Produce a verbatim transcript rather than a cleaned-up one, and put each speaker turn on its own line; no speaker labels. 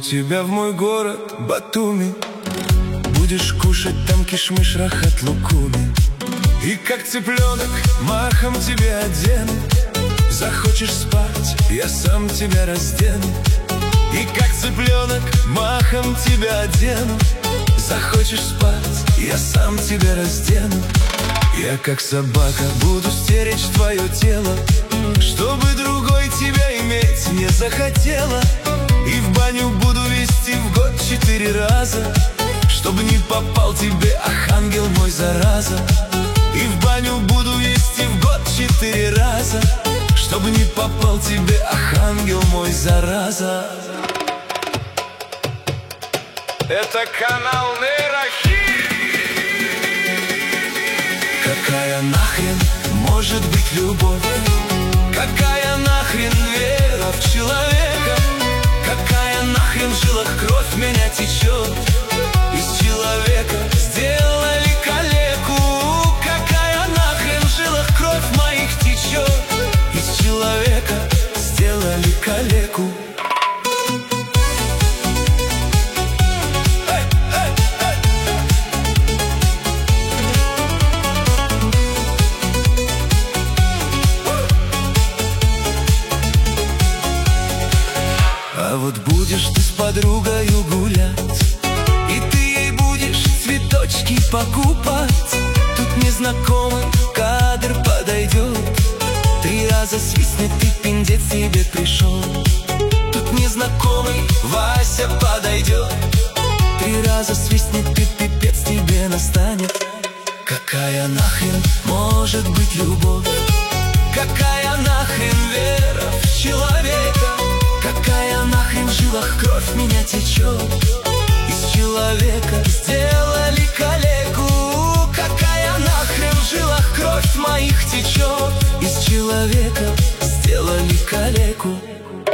тебя в мой город Батуми. Будешь кушать там кишмиш, рахат, лукуми. И как цыпленок махом тебя одену. Захочешь спать, я сам тебя раздену. И как цыпленок махом тебя одену. Захочешь спать, я сам тебя раздену. Я как собака буду стеречь твое тело, чтобы другой тебя иметь не захотела. И в баню буду вести в год четыре раза, чтобы не попал тебе, ах, ангел мой, зараза. И в баню буду вести в год четыре раза, чтобы не попал тебе, ах, ангел мой, зараза.
Это канал Нейрохит.
Какая нахрен может быть любовь? Какая нахрен вера в человека? Какая нахрен в жилах кровь меня течет? Из человека сделали калеку. Какая нахрен в жилах кровь моих течет? Из человека сделали калеку. А вот будешь ты с подругою гулять, и ты ей будешь цветочки покупать. Тут незнакомый кадр подойдет, три раза свистнет, ты пиндец себе пришел. Тут незнакомый Вася подойдет, три раза свистнет, ты пипец тебе настанет. Какая нахрен может быть любовь? Какая нахрен вера в человека? Какая нахрен в жилах кровь меня течет? Из человека сделали калеку. Какая нахрен в жилах кровь моих течет? Из человека сделали калеку.